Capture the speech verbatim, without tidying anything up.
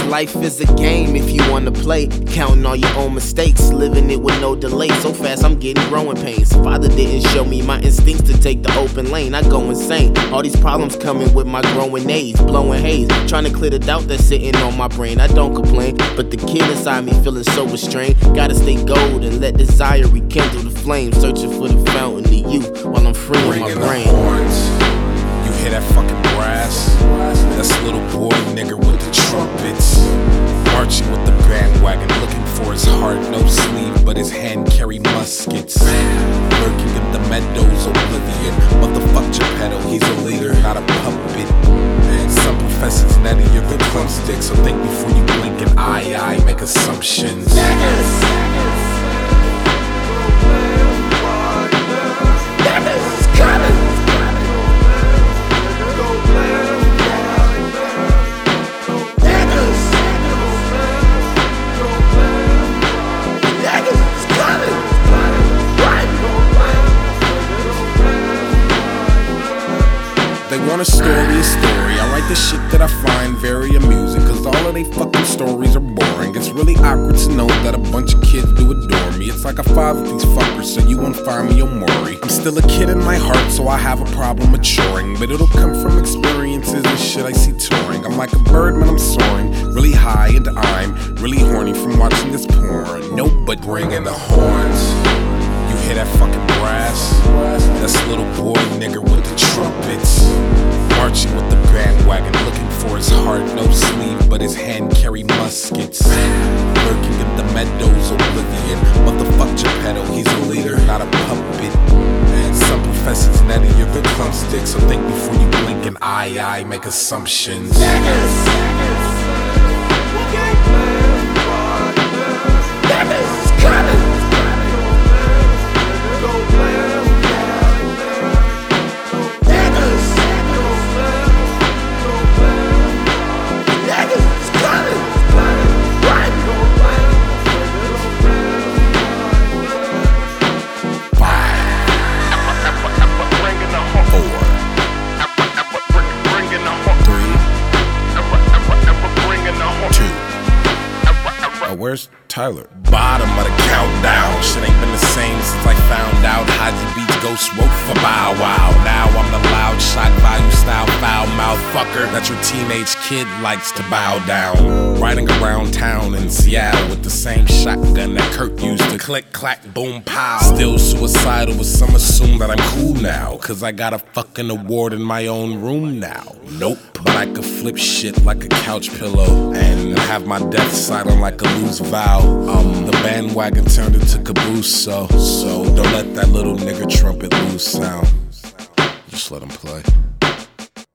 life is a game if you wanna play. Counting all your own mistakes, living it with no delay. So fast I'm getting growing pains. Father didn't show me my instincts to take the open lane. I go insane. All these problems coming with my growing age, blowing haze, trying to clear the doubt that's sitting on my brain. I don't complain, but the kid inside me feeling so restrained. Gotta stay gold and let desire rekindle the flame. Searching for the fountain of youth while I'm freeing my brain. The horns. You hear that fucking brass? That's a little boy nigga with the trumpets, marching with the bandwagon, looking for his heart. No sleeve, but his hand carry muskets, lurking in the meadows, oblivion. Motherfuck Geppetto, he's a leader, not a puppet. Some professors netty, you're the clump stick, so think before you blink an eye, eye, make assumptions. They want a story, a story. I write the shit that I find very amusing, cause all of they fucking stories are boring. It's really awkward to know that a bunch of kids do adore me. It's like I fathered these fuckers, so you won't find me Omori. I'm still a kid in my heart, so I have a problem maturing, but it'll come from experiences and shit I see touring. I'm like a bird when I'm soaring, really high, and I'm really horny from watching this porn. No, but bring in the horns. You hear that fucking brass? That's a little boy nigga with the trumpets, marching with the bandwagon, looking for his heart. No sleeve, but his hand carry muskets, lurking in the meadows, oblivion. Motherfuck Geppetto, he's a leader, not a puppet. Some professors netty, you're the clump stick, so think before you blink an eye, eye, make assumptions. Where's Tyler? Bottom of the countdown. Shit ain't been the same since I found out Haji Beats Ghost wrote for Bow Wow. Now I'm the loud shot value style foul mouth fucker that your teenage kid likes to bow down. Riding around town in Seattle with the same shotgun that Kurt used to click clack boom pow. Still suicidal, but some assume that I'm cool now, cause I got a fucking award in my own room now. Nope, but I could flip shit like a couch pillow and have my death silent like a loose vow. Um, the bandwagon turned into caboose, so so don't let that little nigga trumpet lose sound. Just let him play.